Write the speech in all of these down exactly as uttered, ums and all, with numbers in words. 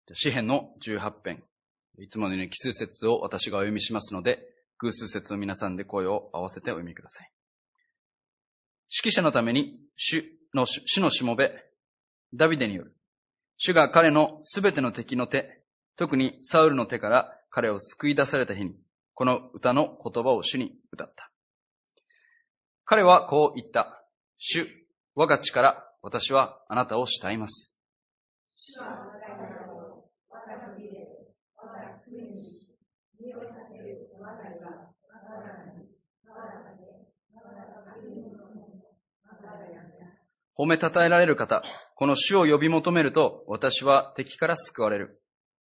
詩編のじゅうはち編。いつものように奇数節を私がお読みしますので、偶数節を皆さんで声を合わせてお読みください。指揮者のために主の、主のしもべ、ダビデによる。主が彼のすべての敵の手、特にサウルの手から彼を救い出された日に、この歌の言葉を主に歌った。彼はこう言った。主、我が力、私はあなたを慕います。褒めたたえられる方、この主を呼び求めると、私は敵から救われる。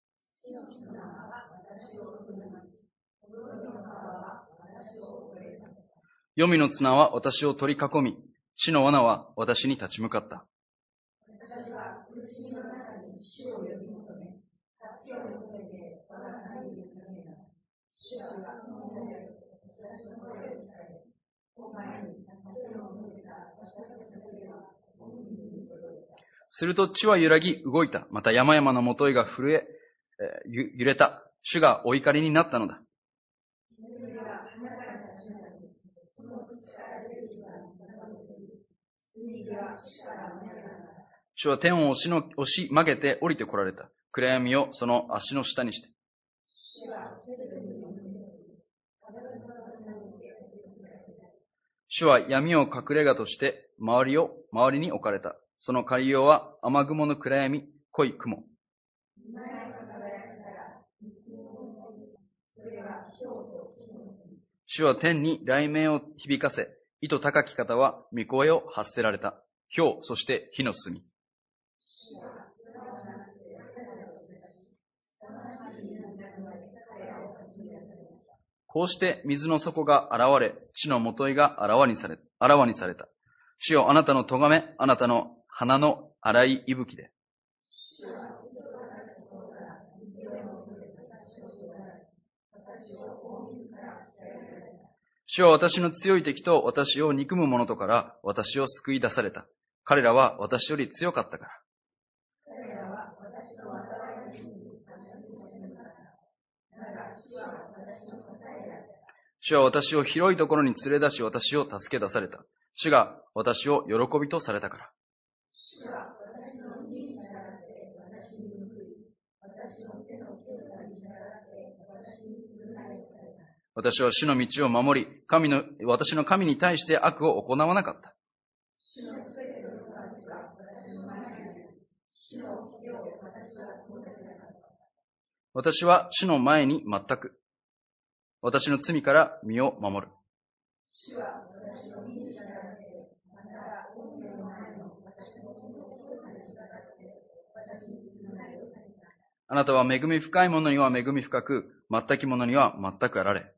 黄泉の綱は私を取り囲み、死の罠は私に立ち向かった。私は苦しみの中に主を呼び求め、助けを求めて我が神に捧げた。主は私の声を、私の声を聞かれ、お前に助けを求めた私の叫びは、すると地は揺らぎ動いた。また山々のもといが震え、えー、揺れた。主がお怒りになったのだ。主は天を押しの押し曲げて降りてこられた。暗闇をその足の下にして。主は闇を隠れ家として周りを周りに置かれた。その借りようは雨雲の暗闇、濃い雲。主は天に雷鳴を響かせ、糸高き方は御声を発せられた。雹、そして火の炭。こうして水の底が現れ、地のもといがあらわにされ、あらわにされた。主よ、あなたの咎め、あなたの鼻の荒い息吹で。主は私の強い敵と私を憎む者とから私を救い出された。彼らは私より強かったから。主は私を広いところに連れ出し私を助け出された。主が私を喜びとされたから。私は主の道を守り、神の、私の神に対して悪を行わなかった。私は主の前に全く、私の罪から身を守る。あなたは恵み深い者には恵み深く、全き者には全くあられ。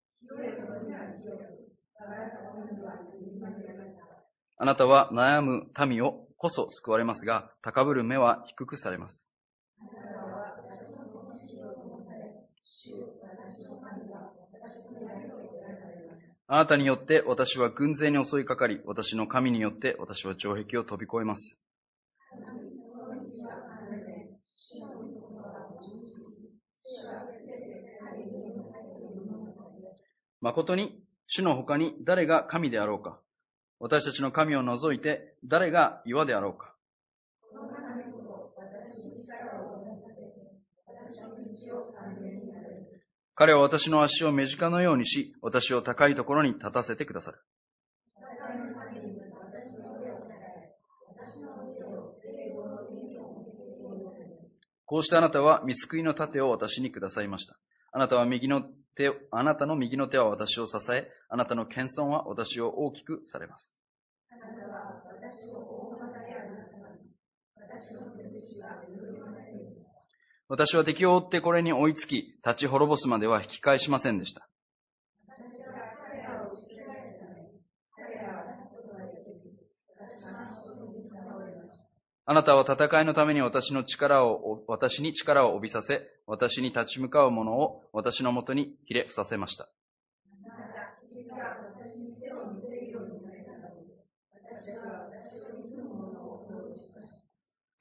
あなたは悩む民をこそ救われますが、高ぶる目は低くされます。あなたによって私は軍勢に襲いかかり、私の神によって私は城壁を飛び越えます。誠に主の他に誰が神であろうか。私たちの神を除いて誰が岩であろうか。彼は私の足を目近のようにし、私を高いところに立たせてくださる。こうしてあなたは御救いの盾を私にくださいました。あなたは右の手、あなたの右の手は私を支え、あなたの謙遜は私を大きくされます。あなたは私を大股でありなさいます。私の手しは潤いませんでした。私は敵を追ってこれに追いつき、立ち滅ぼすまでは引き返しませんでした。私は彼らを打ち切られたため、彼らは立つことができず、私は足元に倒れました。あなたは戦いのために私の力を、私に力を帯びさせ、私に立ち向かう者を私のもとにひれ伏させました。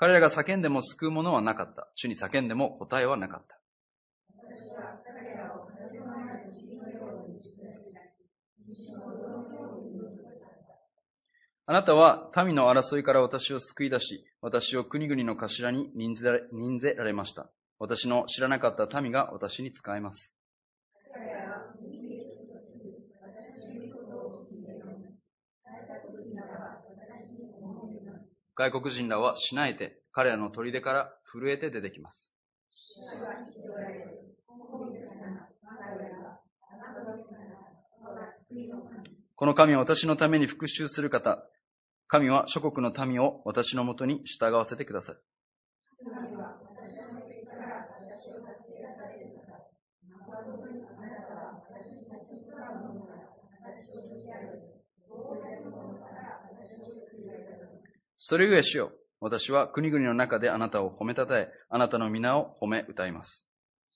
彼らが叫んでも救うものはなかった。主に叫んでも答えはなかった。私は彼らを風のない塵のように打ち砕きたい。主の泥のように打ち砕かれた。あなたは民の争いから私を救い出し、私を国々の頭に任ぜられ、任ぜられました。私の知らなかった民が私に仕えます。外国人らはしなえて、彼らの砦から震えて出てきます。この神は私のために復讐する方。神は諸国の民を私のもとに従わせてくださる。それゆえ主よ、私は国々の中であなたを褒めたたえ、あなたの皆を褒め歌います。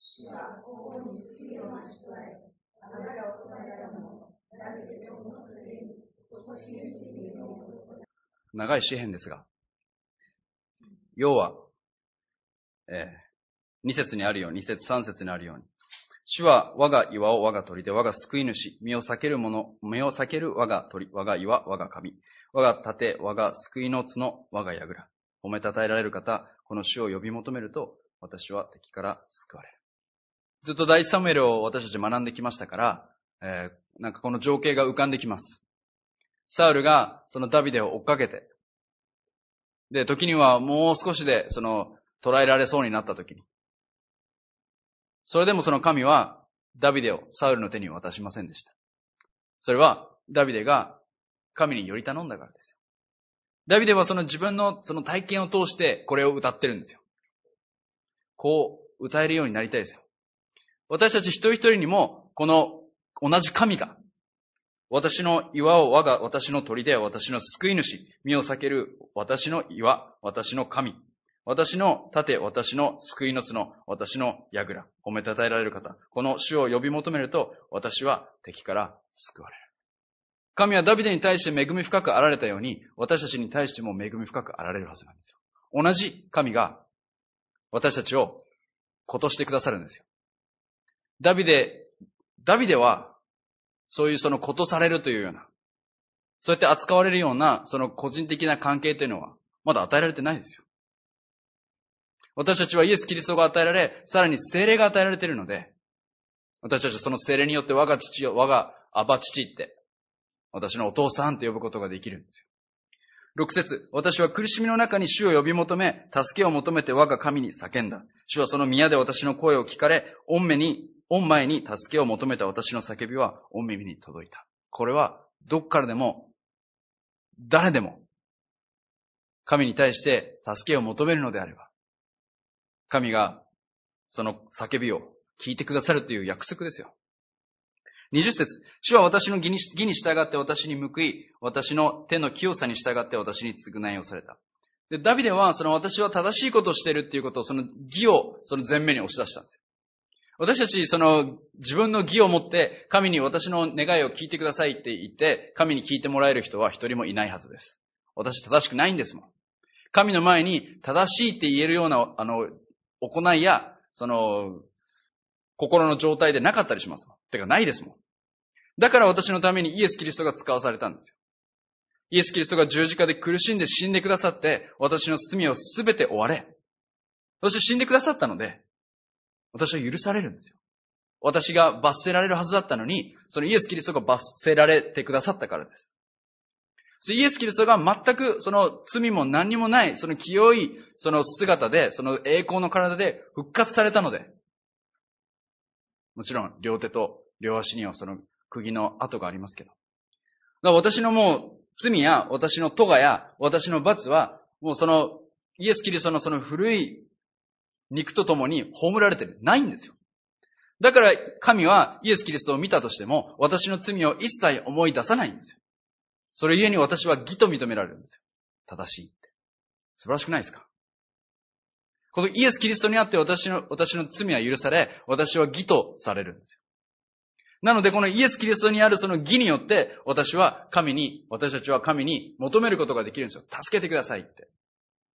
長い詩篇ですが、要は、えー、に節にあるように、に節さん節にあるように、主は我が岩を我が砦、我が救い主、身を避ける者、身を避ける我が鳥、我が岩、我が神、我が盾、我が救いの角、我が櫓。褒めたたえられる方、この主を呼び求めると、私は敵から救われる。ずっと第一サムエルを私たち学んできましたから、えー、なんかこの情景が浮かんできます。サウルがそのダビデを追っかけて、で、時にはもう少しでその捕らえられそうになった時に、それでもその神はダビデをサウルの手に渡しませんでした。それはダビデが神により頼んだからですよ。ダビデはその自分のその体験を通してこれを歌ってるんですよ。こう歌えるようになりたいですよ。私たち一人一人にもこの同じ神が、私の岩を我が私の砦は私の救い主、身を避ける私の岩、私の神、私の盾、私の救いの角、私の櫓、褒めたたえられる方、この主を呼び求めると私は敵から救われる。神はダビデに対して恵み深くあられたように、私たちに対しても恵み深くあられるはずなんですよ。同じ神が私たちをことしてくださるんですよ。ダビデ、ダビデはそういうそのことされるというような、そうやって扱われるようなその個人的な関係というのはまだ与えられてないですよ。私たちはイエス・キリストが与えられ、さらに聖霊が与えられているので、私たちはその聖霊によって我が父を、我がアバ父って、私のお父さんと呼ぶことができるんですよ。ろく節、私は苦しみの中に主を呼び求め、助けを求めて我が神に叫んだ。主はその宮で私の声を聞かれ、御目に、御前に助けを求めた私の叫びは御耳に届いた。これはどっからでも、誰でも、神に対して助けを求めるのであれば、神がその叫びを聞いてくださるという約束ですよ。にじゅう節、主は私の義に、義に従って私に報い、私の手の清さに従って私に償いをされた。で、ダビデはその私は正しいことをしているっていうことを、その義をその前面に押し出したんですよ。私たちその自分の義を持って神に私の願いを聞いてくださいって言って神に聞いてもらえる人は一人もいないはずです。私正しくないんですもん。神の前に正しいって言えるようなあの行いやその心の状態でなかったりしますもん。てかないですもん。だから私のためにイエス・キリストが使わされたんですよ。イエス・キリストが十字架で苦しんで死んでくださって私の罪をすべて負われ、そして死んでくださったので私は許されるんですよ。私が罰せられるはずだったのに、そのイエス・キリストが罰せられてくださったからです。イエス・キリストが全くその罪も何にもない、その清いその姿で、その栄光の体で復活されたので、もちろん両手と両足にはその釘の跡がありますけど。だから私のもう罪や私の咎や私の罰は、もうそのイエス・キリストのその古い肉とともに葬られてないんですよ。だから神はイエス・キリストを見たとしても私の罪を一切思い出さないんですよ。それゆえに私は義と認められるんですよ。正しいって。素晴らしくないですか？このイエス・キリストにあって私の、私の罪は許され、私は義とされるんですよ。なのでこのイエス・キリストにあるその義によって私は神に、私たちは神に求めることができるんですよ。助けてくださいって。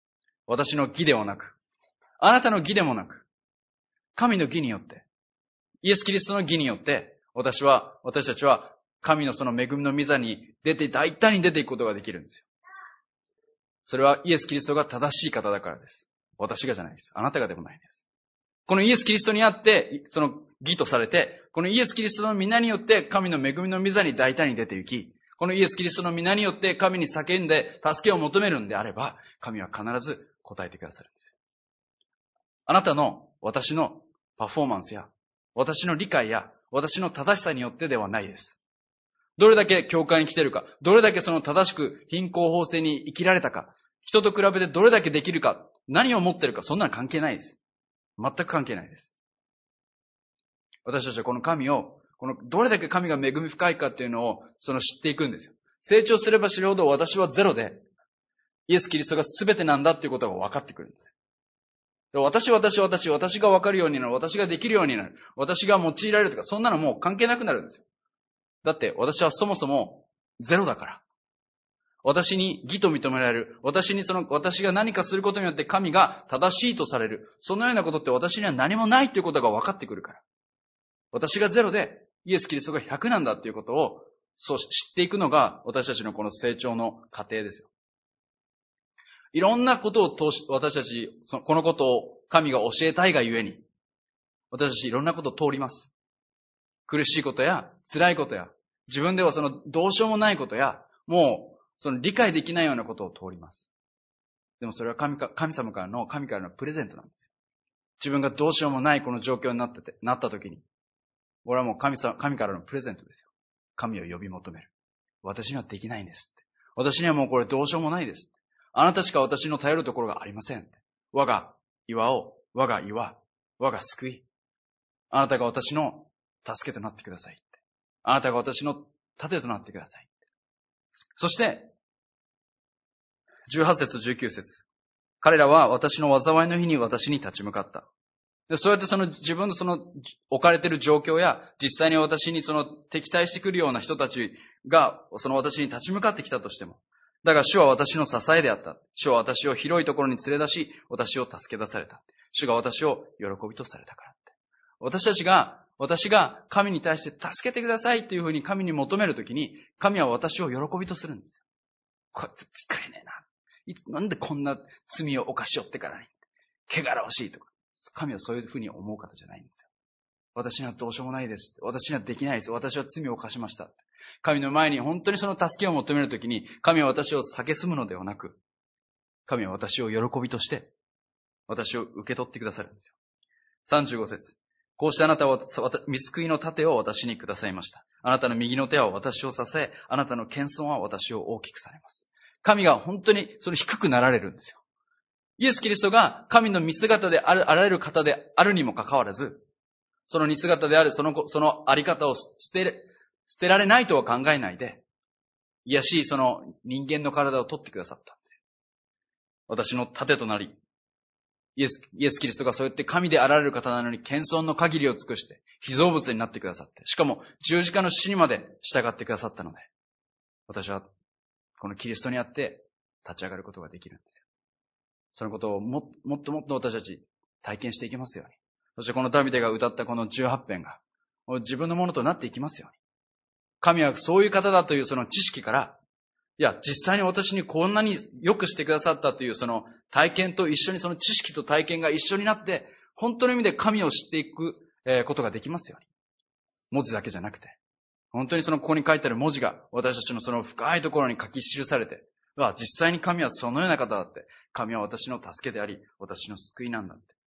私の義ではなく、あなたの義でもなく、神の義によって、イエス・キリストの義によって、私は、私たちは神のその恵みの御座に出て、大胆に出ていくことができるんですよ。それはイエス・キリストが正しい方だからです。私がじゃないです。あなたがでもないです。このイエス・キリストにあって、その義とされて、このイエス・キリストの皆によって神の恵みの御座に大胆に出て行き、このイエス・キリストの皆によって神に叫んで助けを求めるんであれば、神は必ず答えてくださるんですよ。あなたの、私のパフォーマンスや、私の理解や、私の正しさによってではないです。どれだけ教会に来てるか、どれだけその正しく貧困法制に生きられたか、人と比べてどれだけできるか、何を持ってるか、そんなの関係ないです。全く関係ないです。私たちはこの神を、このどれだけ神が恵み深いかっていうのをその知っていくんですよ。成長すれば知るほど私はゼロで、イエス・キリストが全てなんだっていうことが分かってくるんですよ。私、私、私、私が分かるようになる、私ができるようになる、私が用いられるとか、そんなのもう関係なくなるんですよ。だって私はそもそもゼロだから。私に義と認められる。私にその、私が何かすることによって神が正しいとされる。そのようなことって私には何もないということが分かってくるから。私がゼロで、イエス・キリストがひゃくなんだっていうことを、そう知っていくのが私たちのこの成長の過程ですよ。いろんなことを通し、私たち、このことを神が教えたいがゆえに、私たちいろんなことを通ります。苦しいことや、辛いことや、自分ではそのどうしようもないことや、もう、その理解できないようなことを通ります。でもそれは神か、神様からの、神からのプレゼントなんですよ。自分がどうしようもないこの状況になってて、なった時に、俺はもう神様、神からのプレゼントですよ。神を呼び求める。私にはできないんですって。私にはもうこれどうしようもないですって。あなたしか私の頼るところがありませんって。我が岩を、我が岩、我が救い。あなたが私の助けとなってくださいって。あなたが私の盾となってくださいって。そして、じゅうはち節、じゅうきゅう節。彼らは私の災いの日に私に立ち向かった。でそうやってその自分のその置かれている状況や、実際に私にその敵対してくるような人たちが、その私に立ち向かってきたとしても、だが主は私の支えであった。主は私を広いところに連れ出し、私を助け出された。主が私を喜びとされたからって。私たちが、私が神に対して助けてくださいというふうに神に求めるときに、神は私を喜びとするんですよ。こうやって使えねえな。いつ、なんでこんな罪を犯しよってからに。汚らわしいとか。神はそういうふうに思う方じゃないんですよ。私にはどうしようもないです。私にはできないです。私は罪を犯しました。神の前に本当にその助けを求めるときに、神は私を蔑むのではなく、神は私を喜びとして、私を受け取ってくださるんですよ。さんじゅうご節。こうしてあなたは御救いの盾を私にくださいました。あなたの右の手は私を支え、あなたの謙遜は私を大きくされます。神が本当にその低くなられるんですよ。イエス・キリストが神の見姿である、あられる方であるにもかかわらず、その似姿であるその、そのあり方を捨て、捨てられないとは考えないで、いやしいその人間の体を取ってくださったんですよ。私の盾となり、イエス、イエス・キリストがそうやって神であられる方なのに謙遜の限りを尽くして、被造物になってくださって、しかも十字架の死にまで従ってくださったので、私はこのキリストにあって立ち上がることができるんですよ。そのことをも、もっともっと私たち体験していきますように。そしてこのダビデが歌ったこのじゅうはち編が自分のものとなっていきますように。神はそういう方だというその知識から、いや、実際に私にこんなに良くしてくださったというその体験と一緒にその知識と体験が一緒になって、本当の意味で神を知っていくことができますように。文字だけじゃなくて、本当にそのここに書いてある文字が私たちのその深いところに書き記されて、実際に神はそのような方だって、神は私の助けであり、私の救いなんだって。